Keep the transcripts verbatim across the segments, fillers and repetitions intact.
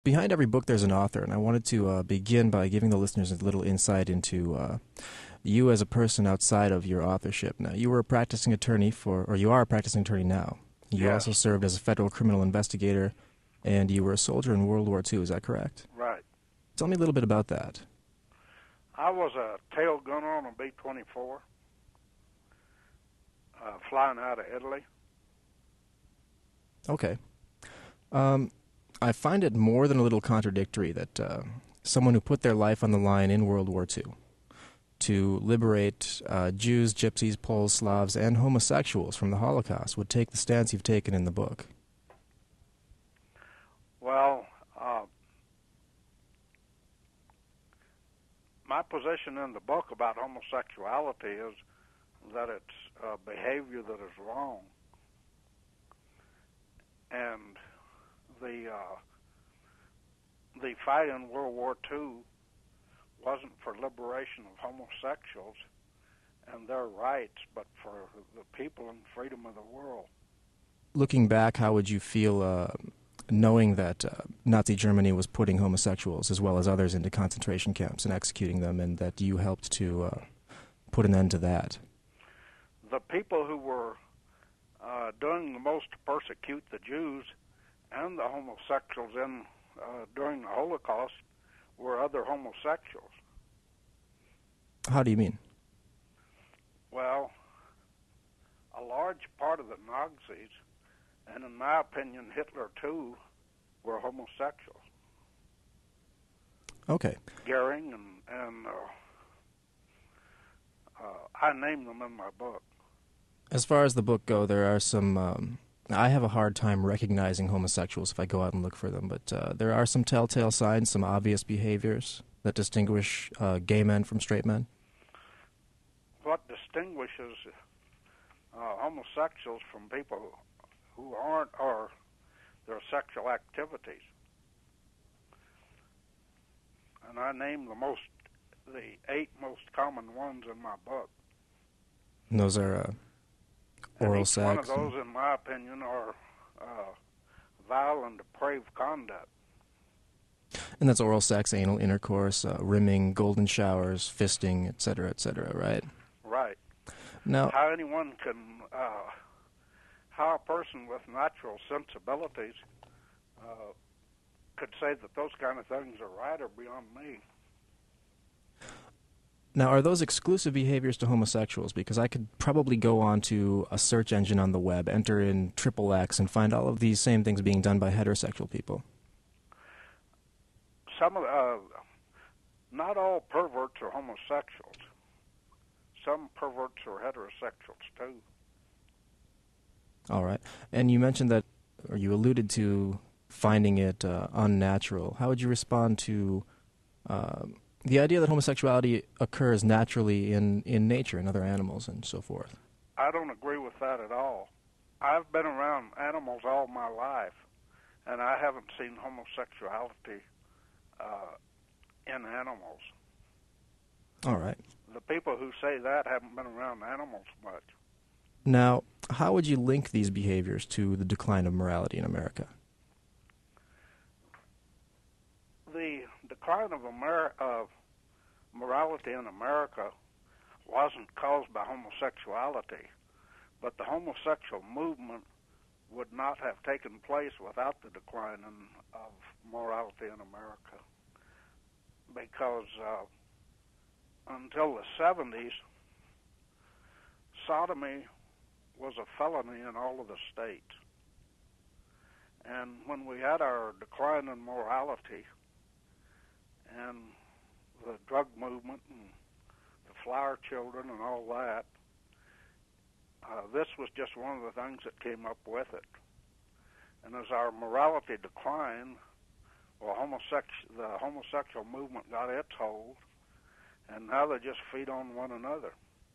Behind every book, there's an author, and I wanted to uh, begin by giving the listeners a little insight into uh, you as a person outside of your authorship. Now, you were a practicing attorney for, or you are a practicing attorney now. You Yes. also served as a federal criminal investigator, and you were a soldier in World War Two. Is that correct? Right. Tell me a little bit about that. I was a tail gunner on a B twenty-four, uh, flying out of Italy. Okay. Um, I find it more than a little contradictory that uh, someone who put their life on the line in World War Two to liberate uh, Jews, Gypsies, Poles, Slavs, and homosexuals from the Holocaust would take the stance you've taken in the book. Well, uh, my position in the book about homosexuality is that it's a behavior that is wrong. And the uh, the fight in World War Two wasn't for liberation of homosexuals and their rights, but for the people and freedom of the world. Looking back, how would you feel uh, knowing that uh, Nazi Germany was putting homosexuals as well as others into concentration camps and executing them, and that you helped to uh, put an end to that? The people who were uh, doing the most to persecute the Jews and the homosexuals in uh, during the Holocaust were other homosexuals. How do you mean? Well, a large part of the Nazis, and in my opinion Hitler too, were homosexuals. Okay. Goering and, and uh, uh, I name them in my book. As far as the book go, there are some... Um, I have a hard time recognizing homosexuals if I go out and look for them, but uh, there are some telltale signs, some obvious behaviors that distinguish uh, gay men from straight men. What distinguishes uh, homosexuals from people who aren't are their sexual activities. And I name the most, the eight most common ones in my book. And those are uh, oral and each sex. one of those, in my opinion, are uh, vile and depraved conduct. And that's oral sex, anal intercourse, uh, rimming, golden showers, fisting, et cetera, et cetera, right? Right. Now, how anyone can, uh, how a person with natural sensibilities uh, could say that those kind of things are right are beyond me. Now, are those exclusive behaviors to homosexuals? Because I could probably go on to a search engine on the web, enter in triple X, and find all of these same things being done by heterosexual people. Some of, uh, not all perverts are homosexuals. Some perverts are heterosexuals too. All right. And you mentioned that, or you alluded to finding it uh, unnatural. How would you respond to uh, the idea that homosexuality occurs naturally in, in nature, in other animals and so forth? I don't agree with that at all. I've been around animals all my life, and I haven't seen homosexuality uh, in animals. All right. The people who say that haven't been around animals much. Now, how would you link these behaviors to the decline of morality in America? The decline of Amer- uh, morality in America wasn't caused by homosexuality, but the homosexual movement would not have taken place without the decline in, of morality in America, because uh, until the seventies, sodomy was a felony in all of the states. And when we had our decline in morality and the drug movement and the flower children and all that, uh, this was just one of the things that came up with it. And as our morality declined, well, homosex- the homosexual movement got its hold, and now they just feed on one another.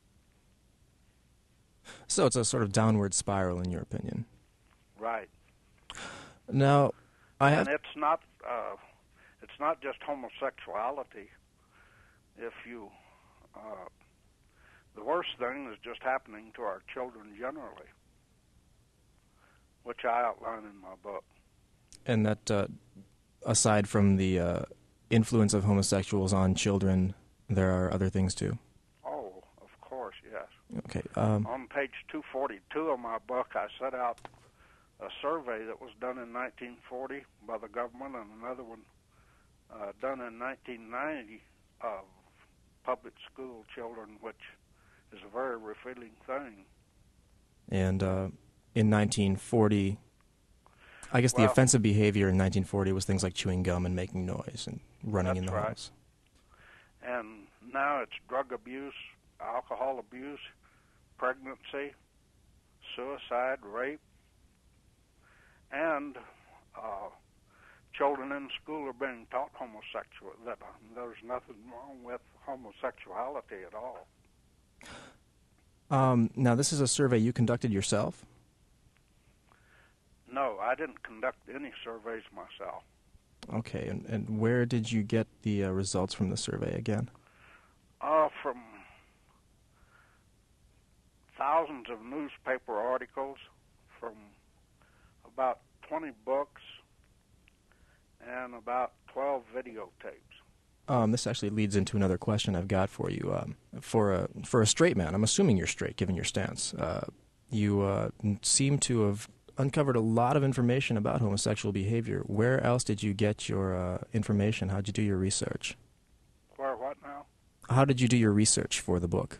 So it's a sort of downward spiral, in your opinion. Right. Now, I have... And it's not, uh, it's not just homosexuality. If you, uh, the worst thing is just happening to our children generally, which I outline in my book. And that uh, aside from the uh, influence of homosexuals on children, there are other things too? Oh, of course, yes. Okay. Um, On page two forty-two of my book, I set out a survey that was done in nineteen forty by the government and another one uh, done in nineteen ninety of public school children, which is a very revealing thing. and uh, in nineteen forty, I guess Well, the offensive behavior in nineteen forty was things like chewing gum and making noise and running in the That's right. halls. And now it's drug abuse, alcohol abuse, pregnancy, suicide, rape, and uh, children in school are being taught homosexual, that uh, there's nothing wrong with homosexuality at all. Um, now, this is a survey you conducted yourself? No, I didn't conduct any surveys myself. Okay, and, and where did you get the uh, results from the survey again? Uh, from thousands of newspaper articles, from about twenty books, and about twelve videotapes. Um, this actually leads into another question I've got for you. Um, for a for a straight man, I'm assuming you're straight, given your stance. Uh, you uh, seem to have uncovered a lot of information about homosexual behavior. Where else did you get your uh, information? How did you do your research? Where what now? How did you do your research for the book?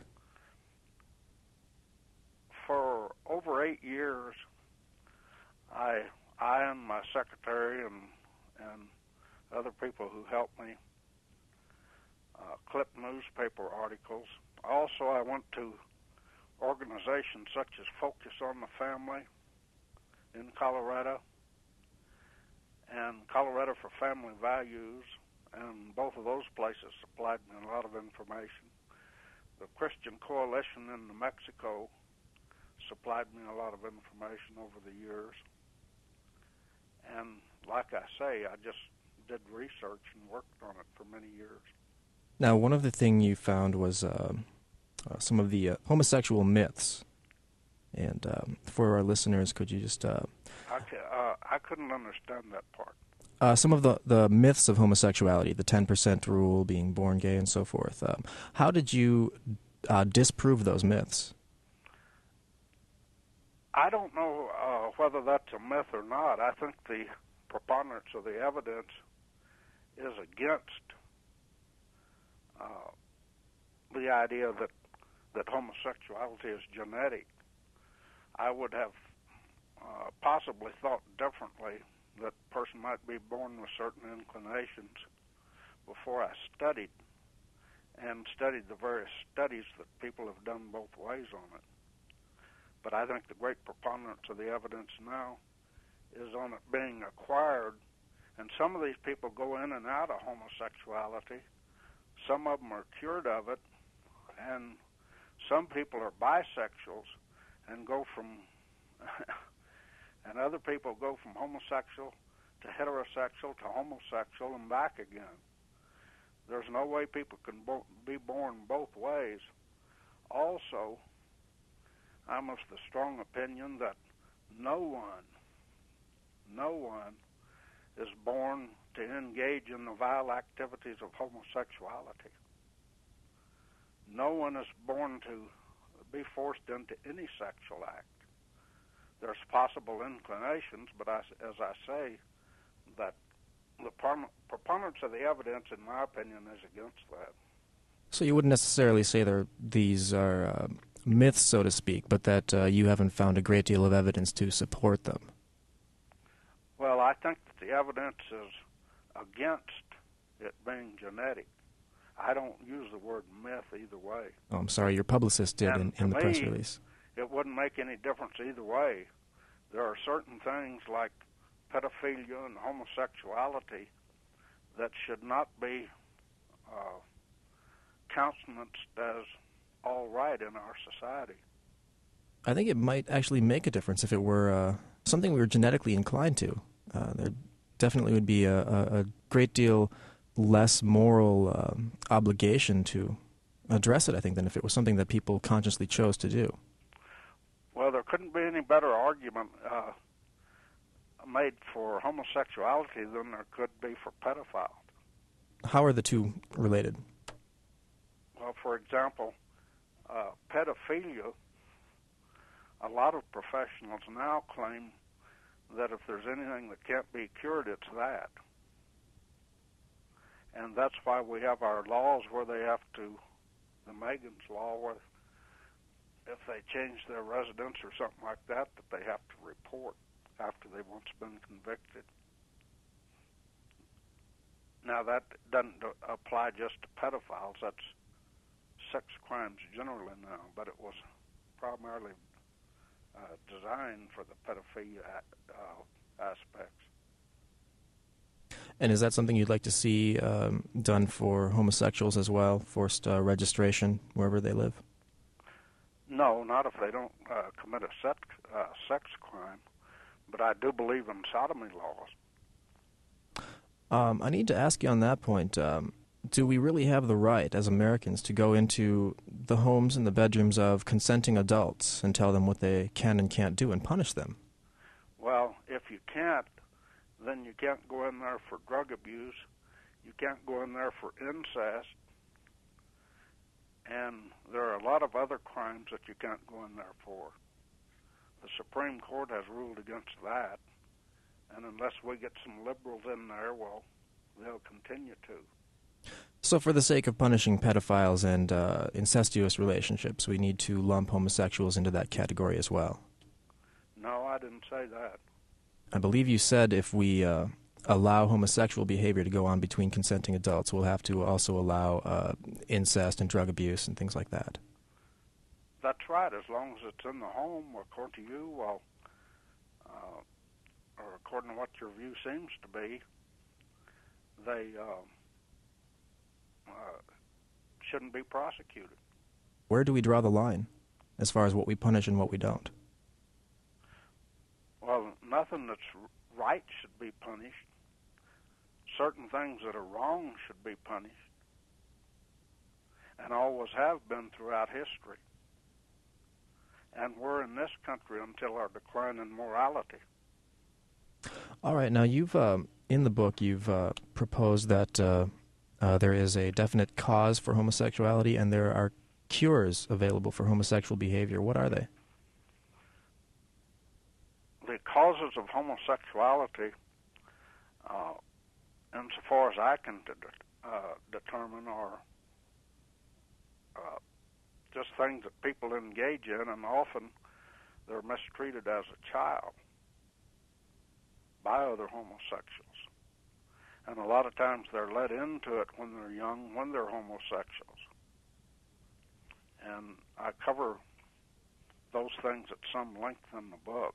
For over eight years, I I and my secretary and and other people who helped me uh, clip newspaper articles. Also, I went to organizations such as Focus on the Family in Colorado and Colorado for Family Values, and both of those places supplied me a lot of information. The Christian Coalition in New Mexico supplied me a lot of information over the years. And like I say, I just did research and worked on it for many years. Now, one of the things you found was uh, uh, some of the uh, homosexual myths. And um, for our listeners, could you just... Uh, I, ca- uh, I couldn't understand that part. Uh, some of the, the myths of homosexuality, the ten percent rule, being born gay, and so forth. Um, how did you uh, disprove those myths? I don't know uh, whether that's a myth or not. I think the preponderance of the evidence is against uh, the idea that, that homosexuality is genetic. I would have uh, possibly thought differently, that a person might be born with certain inclinations before I studied and studied the various studies that people have done both ways on it. But I think the great preponderance of the evidence now is on it being acquired, and some of these people go in and out of homosexuality. Some of them are cured of it, and some people are bisexuals and go from and other people go from homosexual to heterosexual to homosexual and back again. There's no way people can bo- be born both ways. Also, I'm of the strong opinion that no one, no one is born to engage in the vile activities of homosexuality. No one is born to be forced into any sexual act. There's possible inclinations, but I, as I say, that the preponderance of the evidence, in my opinion, is against that. So you wouldn't necessarily say that these are uh, myths, so to speak, but that uh, you haven't found a great deal of evidence to support them. Well, I think that the evidence is against it being genetic. I don't use the word myth either way. Oh, I'm sorry, your publicist did in, in the me, press release. It wouldn't make any difference either way. There are certain things like pedophilia and homosexuality that should not be uh, countenanced as all right in our society. I think it might actually make a difference if it were uh, something we were genetically inclined to. Uh, there definitely would be a, a, a great deal less moral um, obligation to address it, I think, than if it was something that people consciously chose to do. Well, there couldn't be any better argument uh, made for homosexuality than there could be for pedophiles. How are the two related? Well, for example, uh, pedophilia, a lot of professionals now claim that if there's anything that can't be cured, it's that. And that's why we have our laws where they have to, the Megan's Law, where if they change their residence or something like that, that they have to report after they've once been convicted. Now, that doesn't apply just to pedophiles. That's sex crimes generally now, but it was primarily uh, designed for the pedophilia uh, aspects. And is that something you'd like to see um, done for homosexuals as well, forced uh, registration wherever they live? No, not if they don't uh, commit a sex, uh, sex crime, but I do believe in sodomy laws. Um, I need to ask you on that point, um, do we really have the right as Americans to go into the homes and the bedrooms of consenting adults and tell them what they can and can't do and punish them? Well, if you can't, then you can't go in there for drug abuse, you can't go in there for incest, and there are a lot of other crimes that you can't go in there for. The Supreme Court has ruled against that, and unless we get some liberals in there, well, they'll continue to. So for the sake of punishing pedophiles and uh, incestuous relationships, we need to lump homosexuals into that category as well? No, I didn't say that. I believe you said if we uh, allow homosexual behavior to go on between consenting adults, we'll have to also allow uh, incest and drug abuse and things like that. That's right, as long as it's in the home, according to you, well, uh, or according to what your view seems to be, they uh, uh, shouldn't be prosecuted. Where do we draw the line as far as what we punish and what we don't? Well, nothing that's right should be punished. Certain things that are wrong should be punished, and always have been throughout history. And we're in this country until our decline in morality. All right. Now, you've uh, in the book, you've uh, proposed that uh, uh, there is a definite cause for homosexuality and there are cures available for homosexual behavior. What are they? The causes of homosexuality, uh, insofar as I can de- uh, determine, are uh, just things that people engage in, and often they're mistreated as a child by other homosexuals. And a lot of times they're led into it when they're young, when they're homosexuals. And I cover those things at some length in the book.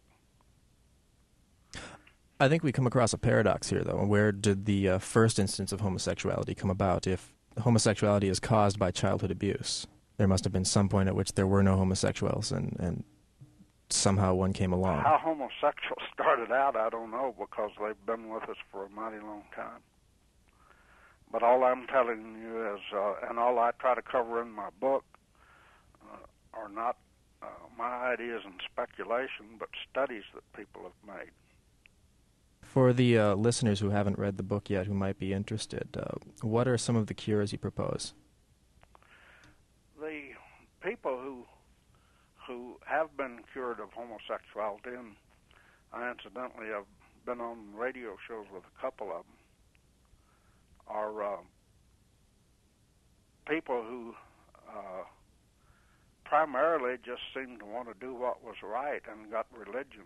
I think we come across a paradox here, though. Where did the uh, first instance of homosexuality come about? If homosexuality is caused by childhood abuse, there must have been some point at which there were no homosexuals, and, and somehow one came along. How homosexuals started out, I don't know, because they've been with us for a mighty long time. But all I'm telling you is, uh, and all I try to cover in my book, uh, are not uh, my ideas and speculation, but studies that people have made. For the uh, listeners who haven't read the book yet, who might be interested, uh, what are some of the cures you propose? The people who who have been cured of homosexuality, and I incidentally have been on radio shows with a couple of them, are uh, people who uh, primarily just seemed to want to do what was right and got religion.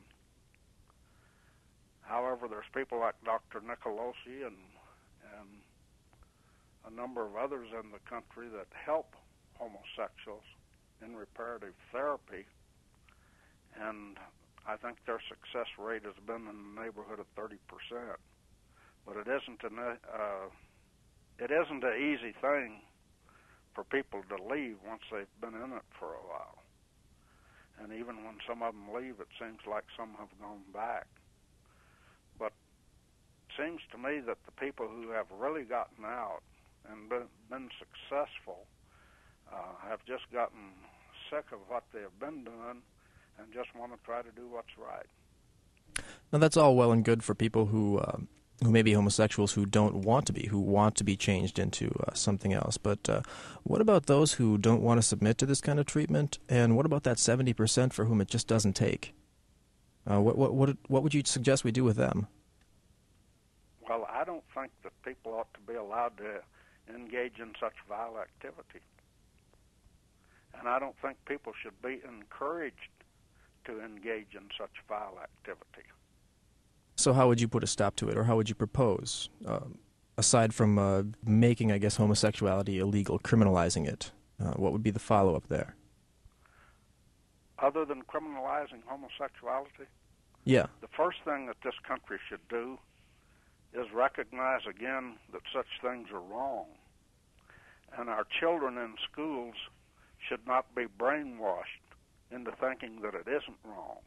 However, there's people like Doctor Nicolosi and, and a number of others in the country that help homosexuals in reparative therapy, and I think their success rate has been in the neighborhood of thirty percent. But it isn't an uh, it isn't an easy thing for people to leave once they've been in it for a while. And even when some of them leave, it seems like some have gone back. But it seems to me that the people who have really gotten out and been, been successful uh, have just gotten sick of what they have been doing and just want to try to do what's right. Now, that's all well and good for people who uh, who may be homosexuals who don't want to be, who want to be changed into uh, something else. But uh, what about those who don't want to submit to this kind of treatment? And what about that seventy percent for whom it just doesn't take? Uh, what, what, what, what would you suggest we do with them? Well, I don't think that people ought to be allowed to engage in such vile activity. And I don't think people should be encouraged to engage in such vile activity. So how would you put a stop to it, or how would you propose, uh, aside from uh, making, I guess, homosexuality illegal, criminalizing it? Uh, what would be the follow-up there? Other than criminalizing homosexuality? Yeah. The first thing that this country should do is recognize again that such things are wrong. And our children in schools should not be brainwashed into thinking that it isn't wrong.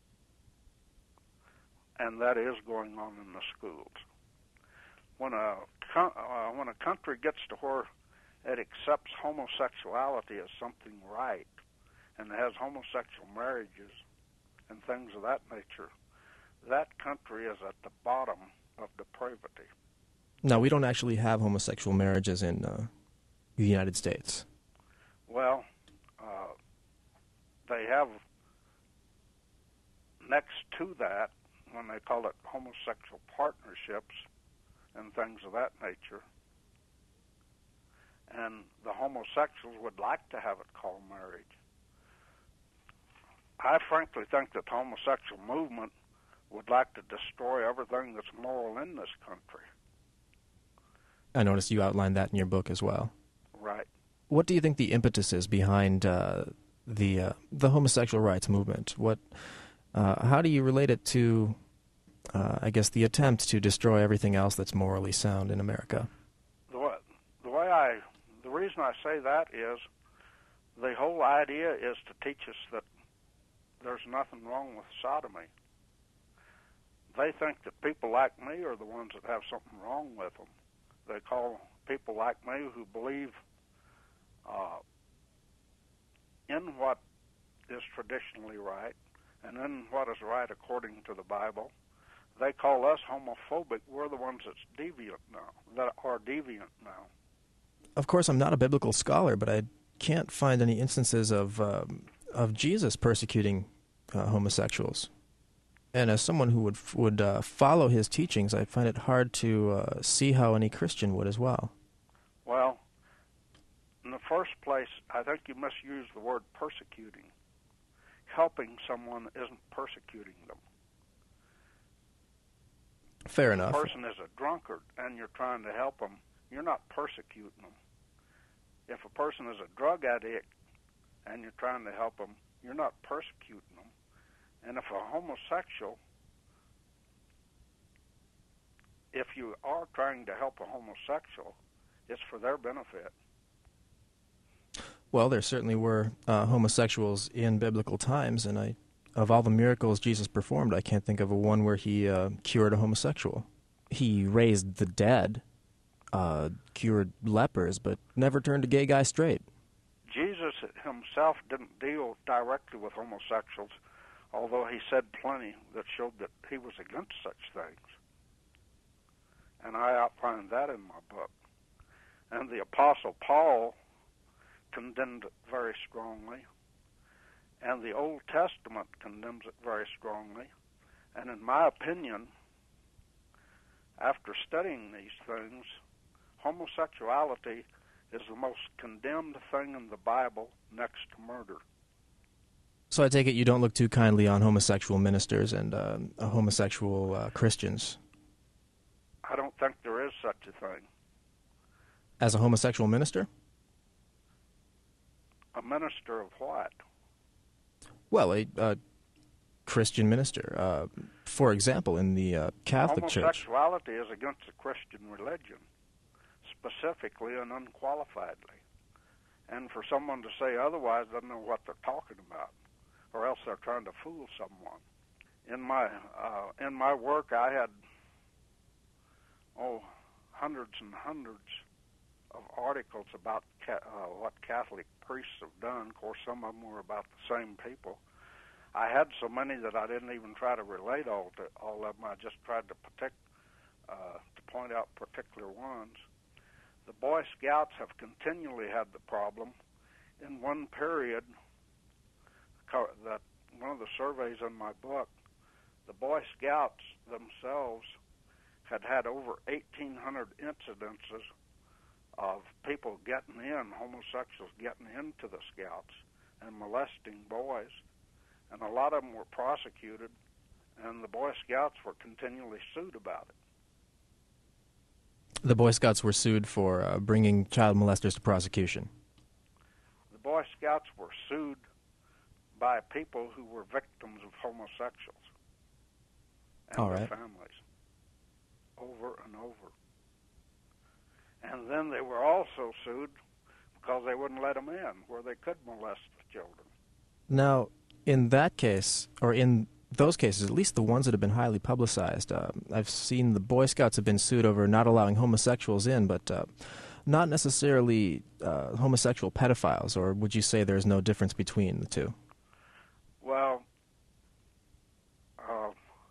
And that is going on in the schools. When a uh, when a country gets to where it accepts homosexuality as something right, and has homosexual marriages and things of that nature, that country is at the bottom of depravity. Now, we don't actually have homosexual marriages in uh, the United States. Well, uh, they have next to that, when they call it homosexual partnerships and things of that nature, and the homosexuals would like to have it called marriage. I frankly think that the homosexual movement would like to destroy everything that's moral in this country. I noticed you outlined that in your book as well. Right. What do you think the impetus is behind uh, the uh, the homosexual rights movement? What, uh, how do you relate it to, uh, I guess, the attempt to destroy everything else that's morally sound in America? The way, the way I, the reason I say that is, the whole idea is to teach us that there's nothing wrong with sodomy. They think that people like me are the ones that have something wrong with them. They call people like me who believe uh, in what is traditionally right and in what is right according to the Bible. They call us homophobic. We're the ones that's deviant now, that are deviant now. Of course, I'm not a biblical scholar, but I can't find any instances of um, of Jesus persecuting uh, homosexuals. And as someone who would would uh, follow his teachings, I find it hard to uh, see how any Christian would as well. Well, in the first place, I think you misuse the word persecuting. Helping someone isn't persecuting them. Fair if enough. If a person is a drunkard and you're trying to help them, you're not persecuting them. If a person is a drug addict and you're trying to help them, you're not persecuting them. And if a homosexual, if you are trying to help a homosexual, it's for their benefit. Well, there certainly were uh, homosexuals in biblical times, and I, of all the miracles Jesus performed, I can't think of a one where he uh, cured a homosexual. He raised the dead, uh, cured lepers, but never turned a gay guy straight. Jesus himself didn't deal directly with homosexuals, although he said plenty that showed that he was against such things. And I outlined that in my book. And the Apostle Paul condemned it very strongly. And the Old Testament condemns it very strongly. And in my opinion, after studying these things, homosexuality is the most condemned thing in the Bible next to murder. So I take it you don't look too kindly on homosexual ministers and uh, homosexual uh, Christians. I don't think there is such a thing. As a homosexual minister? A minister of what? Well, a uh, Christian minister. Uh, for example, in the uh, Catholic Church. Homosexuality is against the Christian religion, specifically and unqualifiedly. And for someone to say otherwise doesn't know what they're talking about, or else they're trying to fool someone. In my uh, in my work, I had oh hundreds and hundreds of articles about ca- uh, what Catholic priests have done. Of course, some of them were about the same people. I had so many that I didn't even try to relate all to all of them. I just tried to protect, uh, to point out particular ones. The Boy Scouts have continually had the problem. In one period, that one of the surveys in my book, the Boy Scouts themselves had had over eighteen hundred incidences of people getting in, homosexuals getting into the Scouts and molesting boys. And a lot of them were prosecuted, and the Boy Scouts were continually sued about it. The Boy Scouts were sued for uh, bringing child molesters to prosecution. The Boy Scouts were sued by people who were victims of homosexuals and All their right. families, over and over. And then they were also sued because they wouldn't let them in where they could molest the children. Now, in that case, or in those cases, at least the ones that have been highly publicized, uh, I've seen the Boy Scouts have been sued over not allowing homosexuals in, but uh, not necessarily uh, homosexual pedophiles, or would you say there's no difference between the two? Well, uh,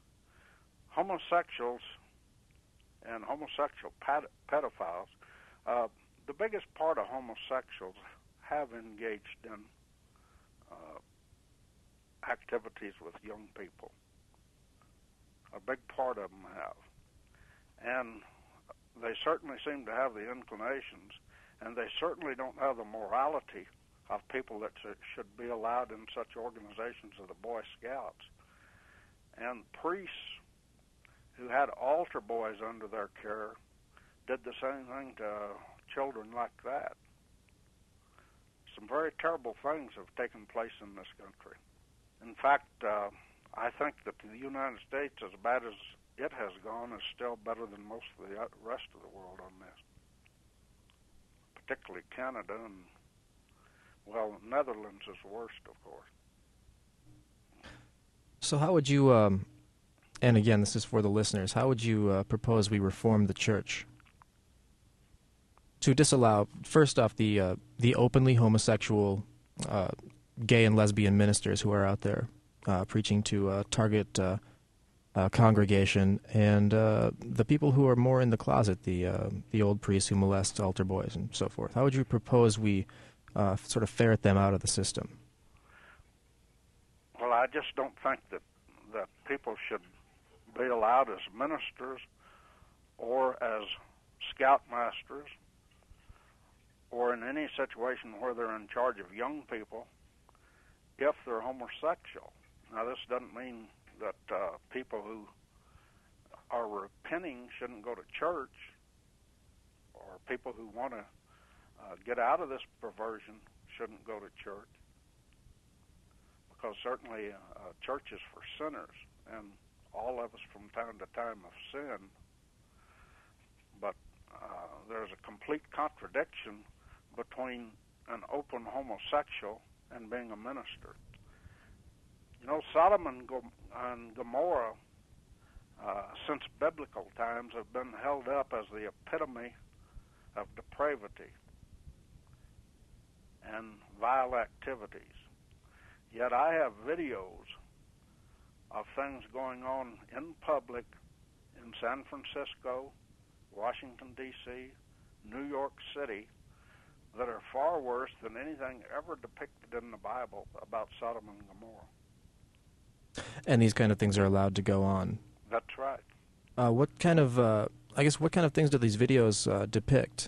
homosexuals and homosexual ped- pedophiles, uh, the biggest part of homosexuals have engaged in uh, activities with young people. A big part of them have. And they certainly seem to have the inclinations, and they certainly don't have the morality of people that should be allowed in such organizations as the Boy Scouts. And priests who had altar boys under their care did the same thing to children like that. Some very terrible things have taken place in this country. In fact, uh, I think that the United States, as bad as it has gone, is still better than most of the rest of the world on this. Particularly Canada and, well, Netherlands is worst, of course. So how would you, um, and again, this is for the listeners, how would you uh, propose we reform the church to disallow, first off, the uh, the openly homosexual uh, gay and lesbian ministers who are out there uh, preaching to uh, target uh, uh, congregation, and uh, the people who are more in the closet, the uh, the old priests who molest altar boys and so forth? How would you propose we uh, sort of ferret them out of the system? Well, I just don't think that, that people should be allowed as ministers or as scoutmasters or in any situation where they're in charge of young people if they're homosexual. Now, this doesn't mean that uh, people who are repenting shouldn't go to church, or people who want to uh, get out of this perversion shouldn't go to church, because certainly uh, church is for sinners, and all of us from time to time have sinned. But uh, there's a complete contradiction between an open homosexual and being a minister. You know, Sodom and, Gom- and Gomorrah, uh, since biblical times, have been held up as the epitome of depravity and vile activities. Yet I have videos of things going on in public in San Francisco, Washington, D C, New York City, that are far worse than anything ever depicted in the Bible about Sodom and Gomorrah. And these kind of things are allowed to go on. That's right. Uh, what kind of, uh, I guess, what kind of things do these videos uh, depict?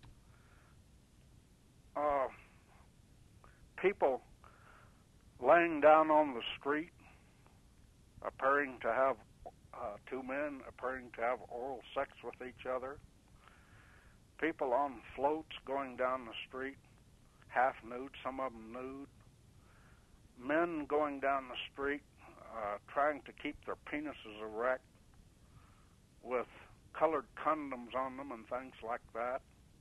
Uh, people laying down on the street, appearing to have uh, two men appearing to have oral sex with each other. People on floats going down the street, half nude, some of them nude. Men going down the street uh, trying to keep their penises erect with colored condoms on them and things like that.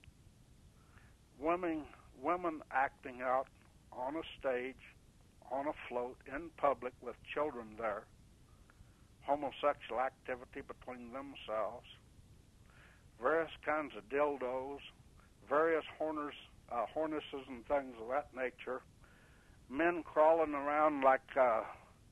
Women, women acting out on a stage, on a float, in public with children there. Homosexual activity between themselves. Various kinds of dildos, various horners, uh, hornices and things of that nature. Men crawling around like uh,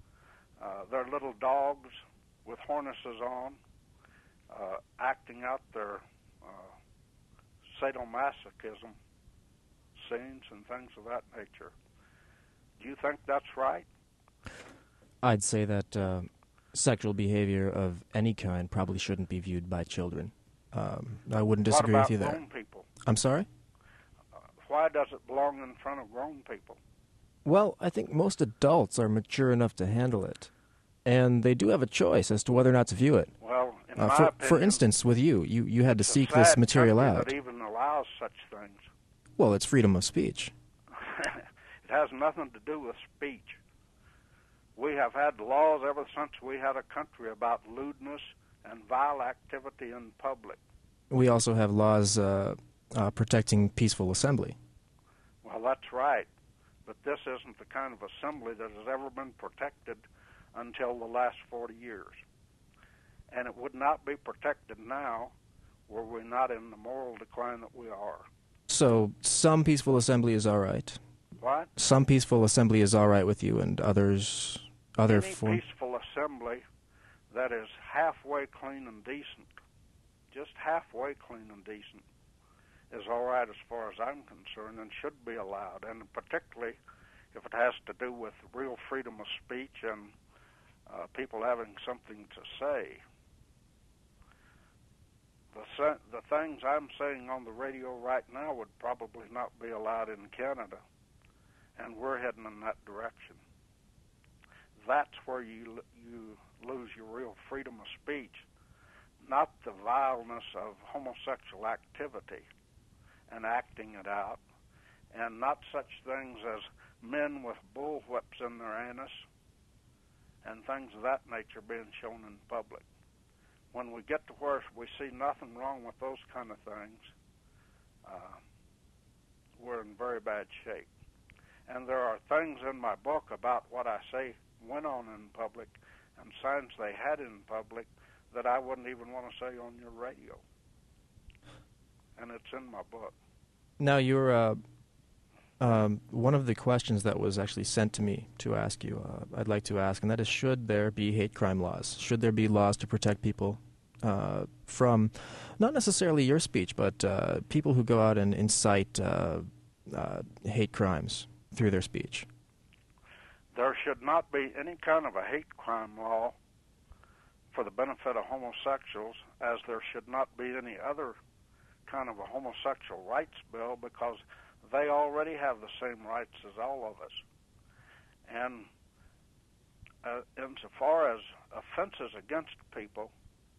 Uh, they're little dogs with harnesses on, uh, acting out their uh, sadomasochism scenes and things of that nature. Do you think that's right? I'd say that uh, sexual behavior of any kind probably shouldn't be viewed by children. Um, I wouldn't disagree what with you about there. Grown people? I'm sorry? Uh, why does it belong in front of grown people? Well, I think most adults are mature enough to handle it, and they do have a choice as to whether or not to view it. Well, in uh, my for, opinion, for instance, with you, you, you had to it's a seek this sad material country out. that even allows such things. Well, it's freedom of speech. It has nothing to do with speech. We have had laws ever since we had a country about lewdness and vile activity in public. We also have laws uh, uh, protecting peaceful assembly. Well, that's right. But this isn't the kind of assembly that has ever been protected until the last forty years. And it would not be protected now were we not in the moral decline that we are. So some peaceful assembly is all right. What? Some peaceful assembly is all right with you, and others, other Any form. peaceful assembly that is halfway clean and decent, just halfway clean and decent, is all right as far as I'm concerned and should be allowed, and particularly if it has to do with real freedom of speech and uh, people having something to say. The, se- the things I'm saying on the radio right now would probably not be allowed in Canada, and we're heading in that direction. That's where you you lose your real freedom of speech, not the vileness of homosexual activity and acting it out, and not such things as men with bullwhips in their anus and things of that nature being shown in public. When we get to where we see nothing wrong with those kind of things, uh, we're in very bad shape. And there are things in my book about what I say went on in public and signs they had in public that I wouldn't even want to say on your radio. And it's in my book. Now, you're, uh, um, one of the questions that was actually sent to me to ask you, uh, I'd like to ask, and that is, should there be hate crime laws? Should there be laws to protect people uh, from, not necessarily your speech, but uh, people who go out and incite uh, uh, hate crimes through their speech? There should not be any kind of a hate crime law for the benefit of homosexuals, as there should not be any other kind of a homosexual rights bill, because they already have the same rights as all of us. And uh, insofar as offenses against people,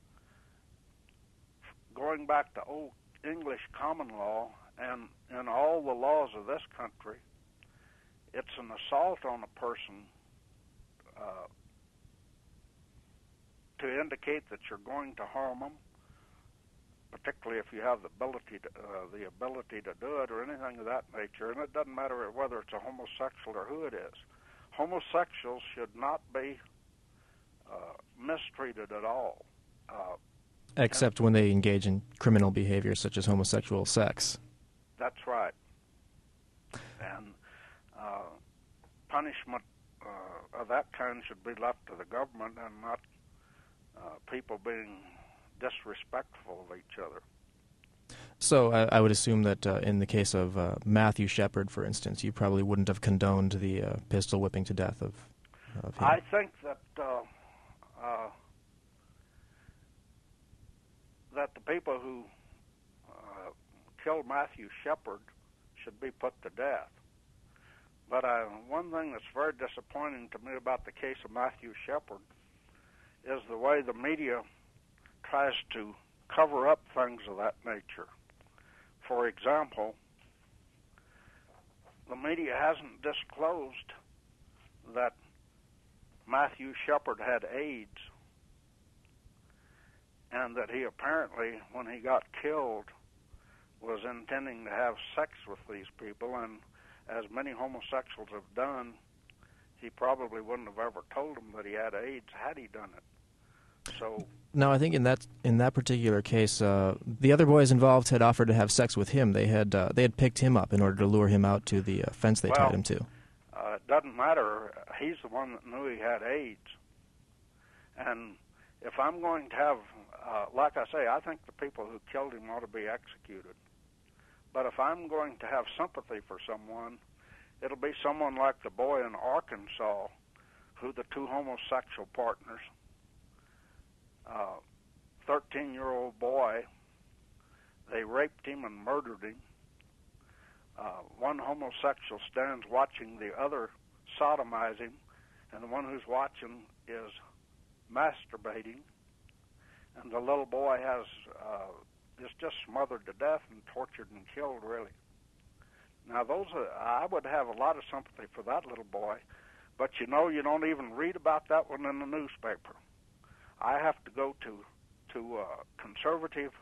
going back to old English common law and in all the laws of this country, it's an assault on a person uh, to indicate that you're going to harm them, particularly if you have the ability to, uh, the ability to do it or anything of that nature. And it doesn't matter whether it's a homosexual or who it is. Homosexuals should not be uh, mistreated at all. Uh, Except when they engage in criminal behavior such as homosexual sex. That's right. And uh, punishment uh, of that kind should be left to the government and not uh, people being disrespectful of each other. So I, I would assume that uh, in the case of uh, Matthew Shepard, for instance, you probably wouldn't have condoned the uh, pistol whipping to death of, of him. I think that uh, uh, that the people who uh, killed Matthew Shepard should be put to death. But uh, one thing that's very disappointing to me about the case of Matthew Shepard is the way the media tries to cover up things of that nature. For example, the media hasn't disclosed that Matthew Shepard had AIDS and that he apparently, when he got killed, was intending to have sex with these people, and as many homosexuals have done, he probably wouldn't have ever told them that he had AIDS had he done it. So now, I think in that in that particular case, uh, the other boys involved had offered to have sex with him. They had uh, they had picked him up in order to lure him out to the uh, fence they well, tied him to. Uh, it doesn't matter. He's the one that knew he had AIDS. And if I'm going to have, uh, like I say, I think the people who killed him ought to be executed. But if I'm going to have sympathy for someone, it'll be someone like the boy in Arkansas, who the two homosexual partners, uh, thirteen-year-old boy, they raped him and murdered him. Uh, one homosexual stands watching the other sodomize him, and the one who's watching is masturbating, and the little boy has uh, is just smothered to death and tortured and killed, really. Now, those are, I would have a lot of sympathy for that little boy, but you know, you don't even read about that one in the newspaper. I have to go to to uh, conservative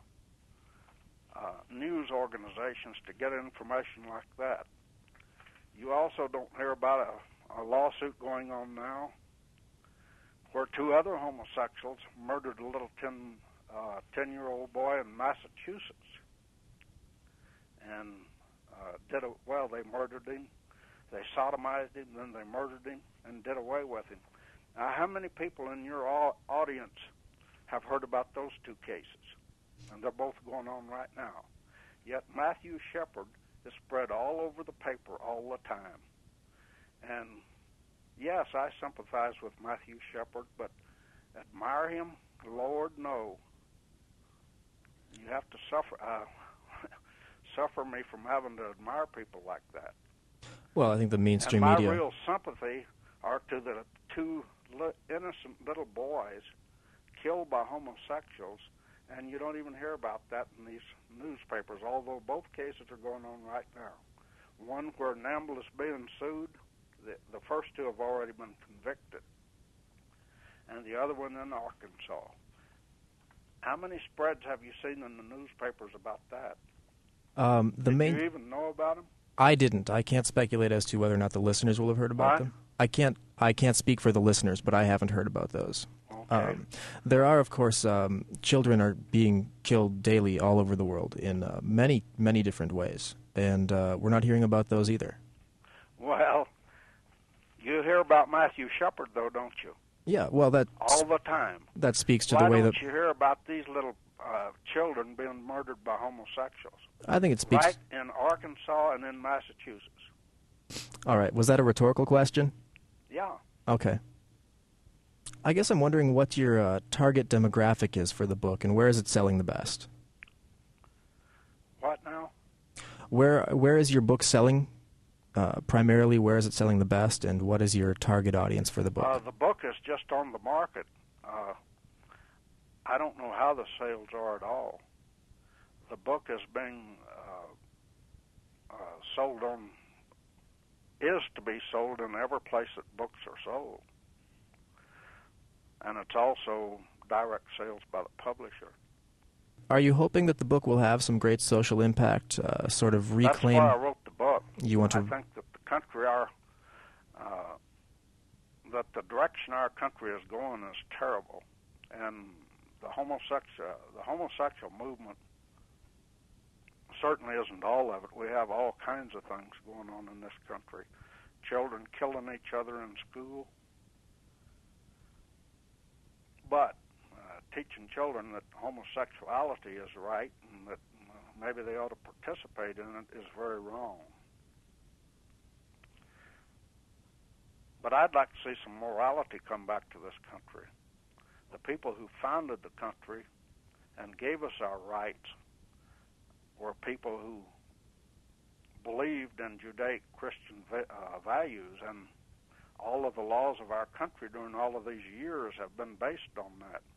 uh, news organizations to get information like that. You also don't hear about a, a lawsuit going on now where two other homosexuals murdered a little ten, uh, ten-year-old boy in Massachusetts. And uh, did a, well, they murdered him, they sodomized him, then they murdered him and did away with him. Now, how many people in your audience have heard about those two cases? And they're both going on right now. Yet Matthew Shepard is spread all over the paper all the time. And yes, I sympathize with Matthew Shepard, but admire him? Lord, no. You have to suffer uh, suffer me from having to admire people like that. Well, I think the mainstream and my media... my real sympathy are to the two li- innocent little boys killed by homosexuals, and you don't even hear about that in these newspapers, although both cases are going on right now. One where Namble is being sued. The, the first two have already been convicted, and the other one in Arkansas. How many spreads have you seen in the newspapers about that? Um, the Did main... you even know about them? I didn't. I can't speculate as to whether or not the listeners will have heard about what? them. I can't. I can't speak for the listeners, but I haven't heard about those. Okay. Um, there are, of course, um, children are being killed daily all over the world in uh, many, many different ways, and uh, we're not hearing about those either. Well, you hear about Matthew Shepard, though, don't you? Yeah, well, that all the time. That speaks to Why the way don't that you hear about these little uh, children being murdered by homosexuals? I think it speaks right in Arkansas and in Massachusetts. All right, was that a rhetorical question? Yeah. Okay. I guess I'm wondering what your uh, target demographic is for the book, and where is it selling the best? What now? Where where is your book selling? Uh, primarily, where is it selling the best, and what is your target audience for the book? Uh, the book is just on the market. Uh, I don't know how the sales are at all. The book is being uh, uh, sold on, is to be sold in every place that books are sold. And it's also direct sales by the publisher. Are you hoping that the book will have some great social impact, uh, sort of reclaim... That's why I wrote the book. You want to... I think that the country, our, uh, that the direction our country is going is terrible. And the homosexual, the homosexual movement certainly isn't all of it. We have all kinds of things going on in this country. Children killing each other in school. But uh, teaching children that homosexuality is right and that uh, maybe they ought to participate in it is very wrong. But I'd like to see some morality come back to this country. The people who founded the country and gave us our rights were people who believed in Judaic Christian uh, values, and all of the laws of our country during all of these years have been based on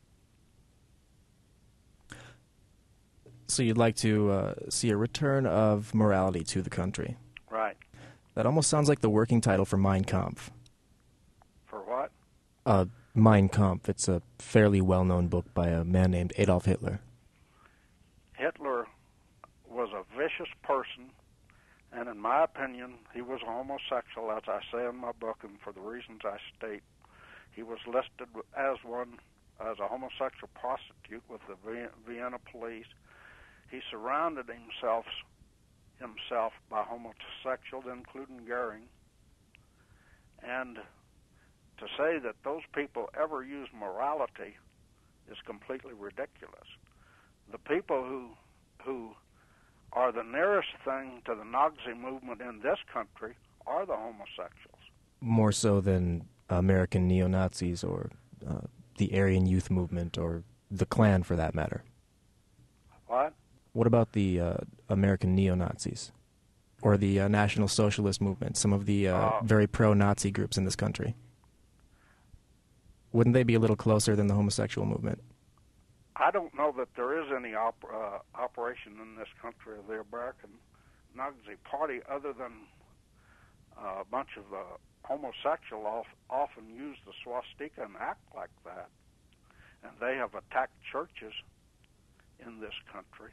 that. So you'd like to uh, see a return of morality to the country. Right. That almost sounds like the working title for Mein Kampf. For what? Uh, Mein Kampf. It's a fairly well-known book by a man named Adolf Hitler. Hitler was a vicious person, and in my opinion, he was a homosexual, as I say in my book, and for the reasons I state. He was listed as one, as a homosexual prostitute with the Vienna police. He surrounded himself himself by homosexuals, including Goering. And to say that those people ever use morality is completely ridiculous. The people who who are the nearest thing to the Nazi movement in this country are the homosexuals. More so than American neo-Nazis or uh, the Aryan Youth Movement or the Klan, for that matter. What? What about the uh, American neo-Nazis or the uh, National Socialist Movement, some of the uh, Uh, very pro-Nazi groups in this country? Wouldn't they be a little closer than the homosexual movement? I don't know that there is any op- uh, operation in this country of the American Nazi Party other than uh, a bunch of the homosexuals of- often use the swastika and act like that. And they have attacked churches in this country.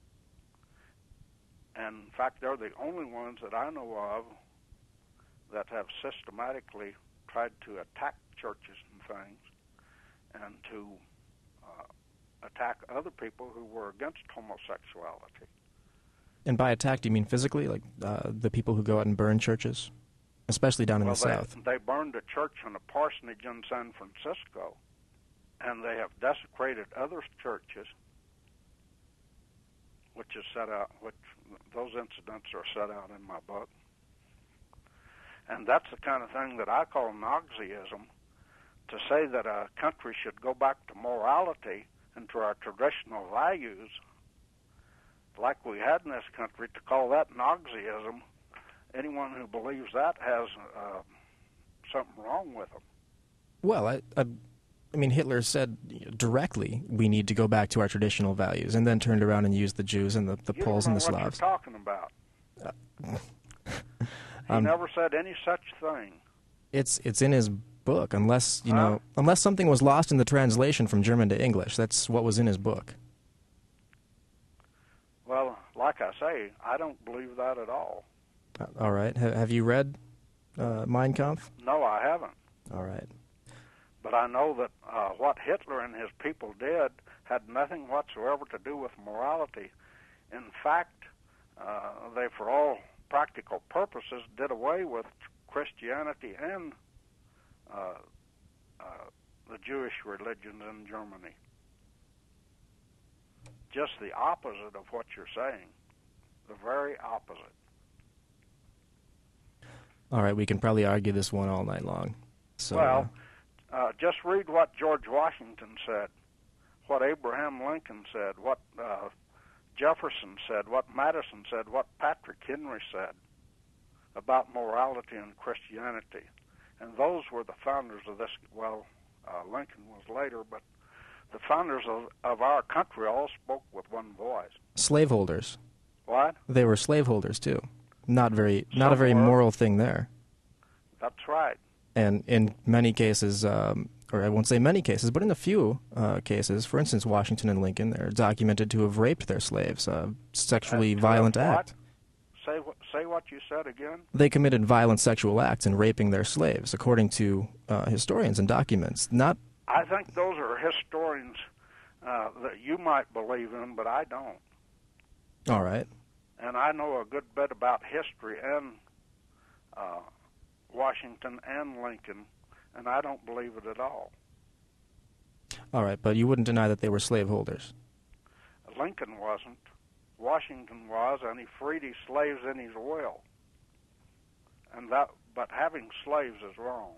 And in fact, they're the only ones that I know of that have systematically tried to attack churches and things and to uh, attack other people who were against homosexuality. And by attack, do you mean physically, like uh, the people who go out and burn churches, especially down in well, the they, South? They burned a church and a parsonage in San Francisco, and they have desecrated other churches, which is set out, which those incidents are set out in my book. And that's the kind of thing that I call Nazism, to say that a country should go back to morality and to our traditional values like we had in this country, to call that Nazism. Anyone who believes that has uh, something wrong with them. Well, I, I, I mean, Hitler said directly we need to go back to our traditional values, and then turned around and used the Jews and the, the you Poles don't know and the what Slavs. You're talking about. Uh, he um, never said any such thing. It's it's in his book, unless you Huh? know, unless something was lost in the translation from German to English. That's what was in his book. Well, like I say, I don't believe that at all. Uh, all right. Ha- have you read uh, Mein Kampf? No, I haven't. All right. But I know that uh, what Hitler and his people did had nothing whatsoever to do with morality. In fact, uh, they, for all practical purposes, did away with Christianity and uh, uh, the Jewish religions in Germany. Just the opposite of what you're saying. The very opposite. All right. We can probably argue this one all night long. So, well, uh, just read what George Washington said, what Abraham Lincoln said, what uh, Jefferson said, what Madison said, what Patrick Henry said about morality and Christianity. And those were the founders of this. Well, uh, Lincoln was later, but the founders of, of our country all spoke with one voice. slaveholders. What? They were slaveholders too. Not very, not Some a very were. moral thing there. That's right. And in many cases, um, or I won't say many cases, but in a few uh, cases, for instance, Washington and Lincoln, they're documented to have raped their slaves, uh, sexually Uh, violent what? act. Say what? Say what you said again. They committed violent sexual acts in raping their slaves, according to uh, historians and documents. Not. I think those are historians uh, that you might believe in, but I don't. All right. And I know a good bit about history and uh, Washington and Lincoln, and I don't believe it at all. All right, but you wouldn't deny that they were slaveholders. Lincoln wasn't. Washington was, and he freed his slaves in his will. And that, but having slaves is wrong.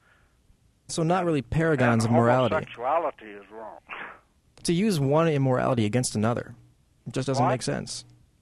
So not really paragons and of morality. Homosexuality is wrong. To use one immorality against another, it just doesn't What? make sense.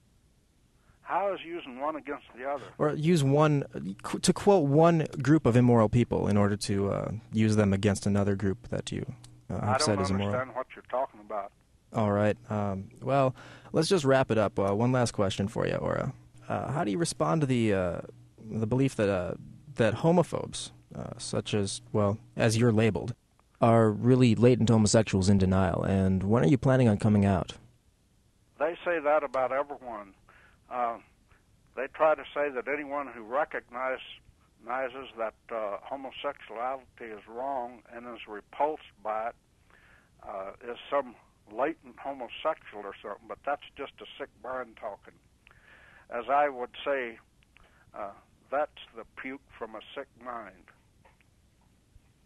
How is using one against the other? Or use one, to quote one group of immoral people in order to uh, use them against another group that you uh, I have don't said is immoral. understand what you're talking about. All right. Um, well, let's just wrap it up. Uh, one last question for you, Ora. Uh, how do you respond to the uh, the belief that uh, that homophobes, uh, such as, well, as you're labeled, are really latent homosexuals in denial? And when are you planning on coming out? They say that about everyone. Uh, they try to say that anyone who recognizes that uh, homosexuality is wrong and is repulsed by it uh, is some latent homosexual or something, but that's just a sick brain talking. As I would say, uh, that's the puke from a sick mind.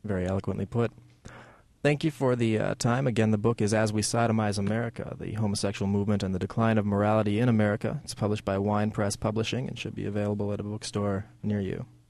Very eloquently put. Thank you for the uh, time. Again, the book is As We Sodomize America, The Homosexual Movement and the Decline of Morality in America. It's published by Wine Press Publishing and should be available at a bookstore near you.